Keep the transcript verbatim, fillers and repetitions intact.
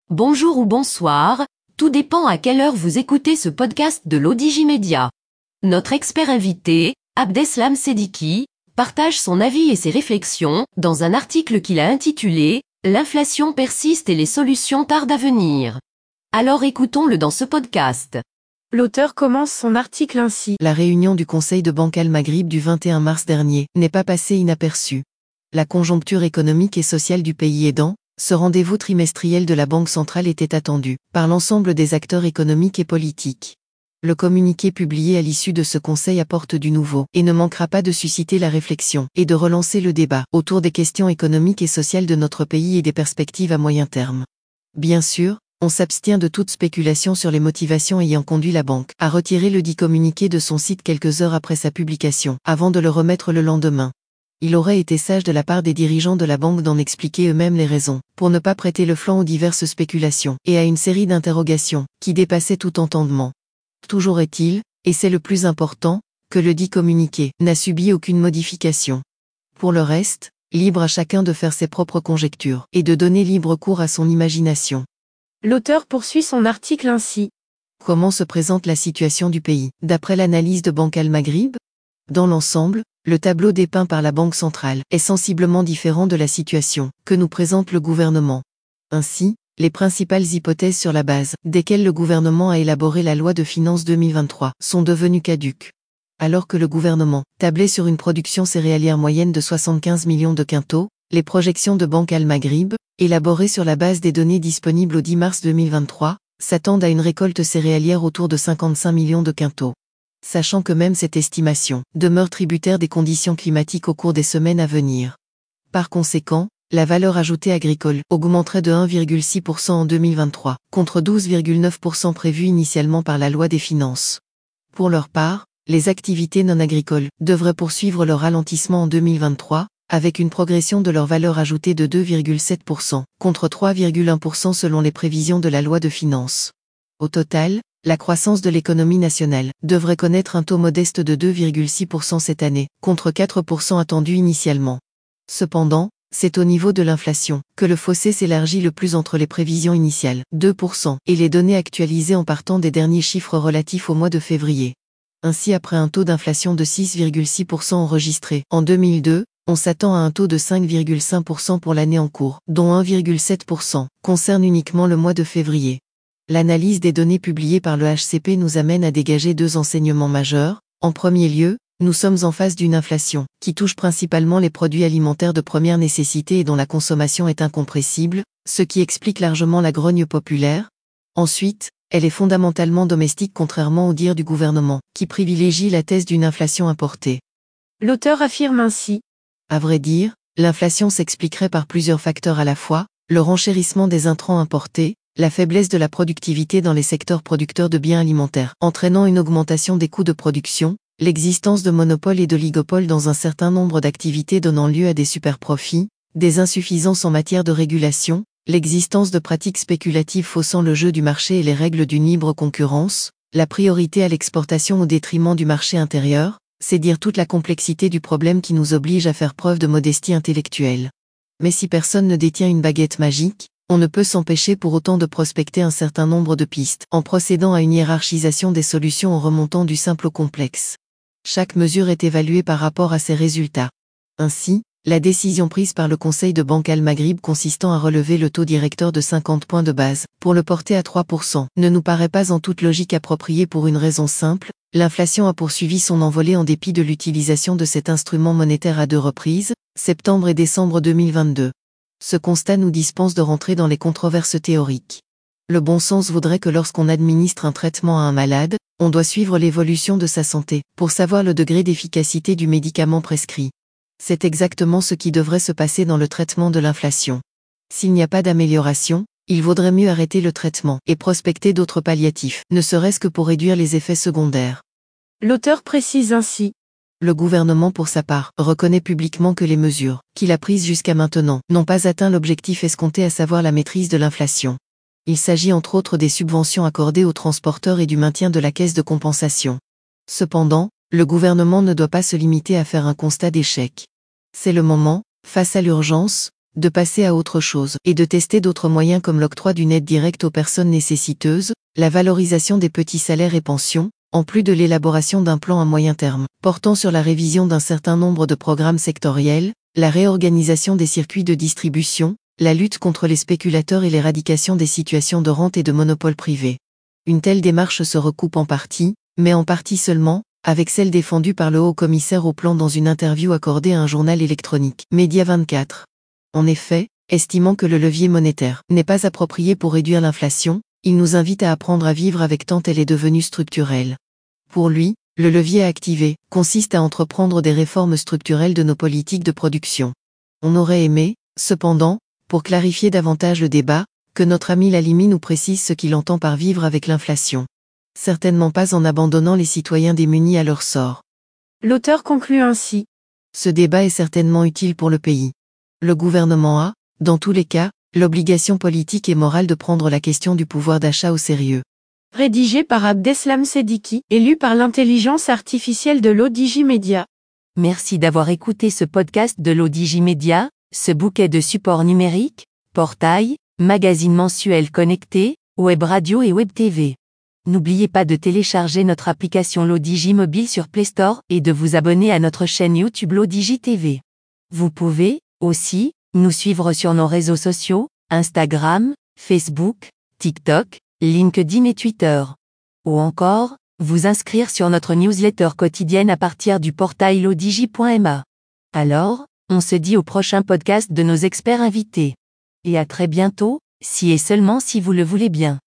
Bonjour ou bonsoir, tout dépend à quelle heure vous écoutez ce podcast de l'Odigimédia. Notre expert invité, Abdeslam Sediki, partage son avis et ses réflexions dans un article qu'il a intitulé « L'inflation persiste et les solutions tardent à venir ». Alors écoutons-le dans ce podcast. L'auteur commence son article ainsi. La réunion du Conseil de Banque Al Maghrib du vingt et un mars dernier n'est pas passée inaperçue. La conjoncture économique et sociale du pays aidant, ce rendez-vous trimestriel de la Banque centrale était attendu par l'ensemble des acteurs économiques et politiques. Le communiqué publié à l'issue de ce conseil apporte du nouveau et ne manquera pas de susciter la réflexion et de relancer le débat autour des questions économiques et sociales de notre pays et des perspectives à moyen terme. Bien sûr, on s'abstient de toute spéculation sur les motivations ayant conduit la banque à retirer le dit communiqué de son site quelques heures après sa publication, avant de le remettre le lendemain. Il aurait été sage de la part des dirigeants de la banque d'en expliquer eux-mêmes les raisons, pour ne pas prêter le flanc aux diverses spéculations et à une série d'interrogations qui dépassaient tout entendement. Toujours est-il, et c'est le plus important, que le dit communiqué n'a subi aucune modification. Pour le reste, libre à chacun de faire ses propres conjectures et de donner libre cours à son imagination. L'auteur poursuit son article ainsi. Comment se présente la situation du pays, d'après l'analyse de Banque Al Maghrib ? Dans l'ensemble, le tableau dépeint par la Banque centrale est sensiblement différent de la situation que nous présente le gouvernement. Ainsi, les principales hypothèses sur la base desquelles le gouvernement a élaboré la loi de finances deux mille vingt-trois sont devenues caduques. Alors que le gouvernement tablait sur une production céréalière moyenne de soixante-quinze millions de quintaux, les projections de Banque Al Maghrib, élaborées sur la base des données disponibles au dix mars deux mille vingt-trois, s'attendent à une récolte céréalière autour de cinquante-cinq millions de quintaux. Sachant que même cette estimation demeure tributaire des conditions climatiques au cours des semaines à venir. Par conséquent, la valeur ajoutée agricole augmenterait de un virgule six pour cent en deux mille vingt-trois, contre douze virgule neuf pour cent prévu initialement par la loi des finances. Pour leur part, les activités non agricoles devraient poursuivre leur ralentissement en deux mille vingt-trois, avec une progression de leur valeur ajoutée de deux virgule sept pour cent, contre trois virgule un pour cent selon les prévisions de la loi de finances. Au total, la croissance de l'économie nationale devrait connaître un taux modeste de deux virgule six pour cent cette année, contre quatre pour cent attendu initialement. Cependant, c'est au niveau de l'inflation que le fossé s'élargit le plus entre les prévisions initiales, deux pour cent, et les données actualisées en partant des derniers chiffres relatifs au mois de février. Ainsi, après un taux d'inflation de six virgule six pour cent enregistré en deux mille deux, on s'attend à un taux de cinq virgule cinq pour cent pour l'année en cours, dont un virgule sept pour cent concerne uniquement le mois de février. L'analyse des données publiées par le H C P nous amène à dégager deux enseignements majeurs. En premier lieu, nous sommes en face d'une inflation qui touche principalement les produits alimentaires de première nécessité et dont la consommation est incompressible, ce qui explique largement la grogne populaire. Ensuite, elle est fondamentalement domestique contrairement au dire du gouvernement, qui privilégie la thèse d'une inflation importée. L'auteur affirme ainsi. À vrai dire, l'inflation s'expliquerait par plusieurs facteurs à la fois, le renchérissement des intrants importés, la faiblesse de la productivité dans les secteurs producteurs de biens alimentaires, entraînant une augmentation des coûts de production, l'existence de monopoles et d'oligopoles dans un certain nombre d'activités donnant lieu à des superprofits, des insuffisances en matière de régulation, l'existence de pratiques spéculatives faussant le jeu du marché et les règles d'une libre concurrence, la priorité à l'exportation au détriment du marché intérieur, c'est dire toute la complexité du problème qui nous oblige à faire preuve de modestie intellectuelle. Mais si personne ne détient une baguette magique, on ne peut s'empêcher pour autant de prospecter un certain nombre de pistes, en procédant à une hiérarchisation des solutions en remontant du simple au complexe. Chaque mesure est évaluée par rapport à ses résultats. Ainsi, la décision prise par le Conseil de Banque Al Maghrib consistant à relever le taux directeur de cinquante points de base, pour le porter à trois pour cent, ne nous paraît pas en toute logique appropriée pour une raison simple, l'inflation a poursuivi son envolée en dépit de l'utilisation de cet instrument monétaire à deux reprises, septembre et décembre deux mille vingt-deux. Ce constat nous dispense de rentrer dans les controverses théoriques. Le bon sens voudrait que lorsqu'on administre un traitement à un malade, on doit suivre l'évolution de sa santé, pour savoir le degré d'efficacité du médicament prescrit. C'est exactement ce qui devrait se passer dans le traitement de l'inflation. S'il n'y a pas d'amélioration, il vaudrait mieux arrêter le traitement et prospecter d'autres palliatifs, ne serait-ce que pour réduire les effets secondaires. L'auteur précise ainsi. Le gouvernement pour sa part reconnaît publiquement que les mesures qu'il a prises jusqu'à maintenant n'ont pas atteint l'objectif escompté, à savoir la maîtrise de l'inflation. Il s'agit entre autres des subventions accordées aux transporteurs et du maintien de la caisse de compensation. Cependant, le gouvernement ne doit pas se limiter à faire un constat d'échec. C'est le moment, face à l'urgence, de passer à autre chose et de tester d'autres moyens comme l'octroi d'une aide directe aux personnes nécessiteuses, la valorisation des petits salaires et pensions, en plus de l'élaboration d'un plan à moyen terme, portant sur la révision d'un certain nombre de programmes sectoriels, la réorganisation des circuits de distribution, la lutte contre les spéculateurs et l'éradication des situations de rente et de monopole privé. Une telle démarche se recoupe en partie, mais en partie seulement, avec celle défendue par le haut-commissaire au plan dans une interview accordée à un journal électronique, Média vingt-quatre. En effet, estimant que le levier monétaire n'est pas approprié pour réduire l'inflation, il nous invite à apprendre à vivre avec tant elle est devenue structurelle. Pour lui, le levier à activer consiste à entreprendre des réformes structurelles de nos politiques de production. On aurait aimé, cependant, pour clarifier davantage le débat, que notre ami Lalimi nous précise ce qu'il entend par vivre avec l'inflation. Certainement pas en abandonnant les citoyens démunis à leur sort. L'auteur conclut ainsi. Ce débat est certainement utile pour le pays. Le gouvernement a, dans tous les cas, l'obligation politique et morale de prendre la question du pouvoir d'achat au sérieux. Rédigé par Abdeslam Sediki et lu par l'intelligence artificielle de l'Odigimédia. Merci d'avoir écouté ce podcast de l'Odigimédia, ce bouquet de supports numériques, portail, magazine mensuel connecté, web radio et web T V. N'oubliez pas de télécharger notre application l'Odigi Mobile sur Play Store et de vous abonner à notre chaîne YouTube l'Odigi T V. Vous pouvez, aussi, nous suivre sur nos réseaux sociaux, Instagram, Facebook, TikTok, LinkedIn et Twitter. Ou encore, vous inscrire sur notre newsletter quotidienne à partir du portail lodigi point m a. Alors, on se dit au prochain podcast de nos experts invités. Et à très bientôt, si et seulement si vous le voulez bien.